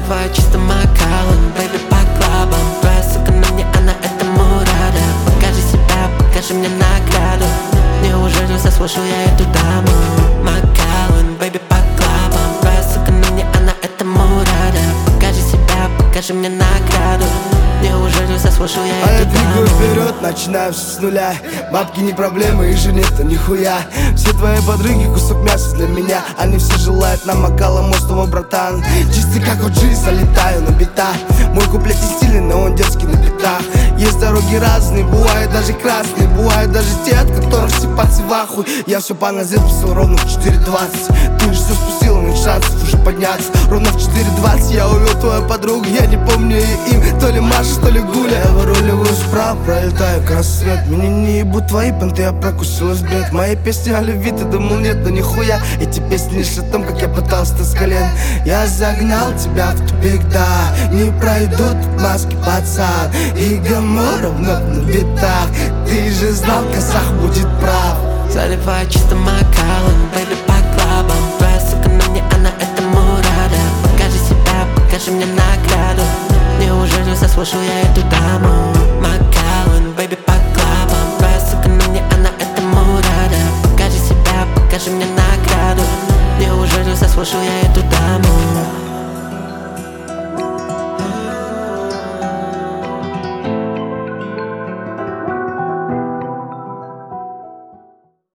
Заливаю чисто Макалан, бэйби, по клабам. Твоя сука на мне, она этому рада. Покажи себя, покажи мне награду. Неужели заслужил я эту даму? Макалан, бэйби, по клабам. Твоя сука на мне, она этому рада. Покажи себя, покажи мне награду. Неужели заслужил я А я эту двигаю даму? вперед, начинаю все с нуля. Бабки не проблема, их же нет, нихуя. Все твои подруги кусок мяса для меня. Они все желают нам Макала, мостового, братан. Чистый как OG, залетаю на бита. Мой куплет не стильный, но он детский на битах. Есть дороги разные, бывают даже красные. Бывают даже те, от которых все пальцы в ахуй. Я все по назад писал ровно в 4:20. Ты же все спустил, нет шансов уже подняться. Ровно в 4:20 я увел твою подругу. Я не помню ее им, то ли Маша, что ли Гуля. Я выруливаю справа, пролетаю как рассвет. Меня не ебут твои понты, я прокусилась бред. Мои песни о любви, ты думал нет, но нихуя. Эти песни лишь о том, как я пытался с колен. Я загнал тебя в тупик, да. Не пройдут маски, пацан. И Гомора вновь на битах. Ты же знал, казах будет прав. Заливаю чисто Макалан, бэйби, по клабам. Твоя сука на мне, она этому рада. Покажи себя, покажи мне награду. Неужели заслужил я эту даму? Макалан, бэйби, по клабам. Твоя сука на мне, она этому рада. Покажи себя, покажи мне награду. Неужели заслужил я эту даму?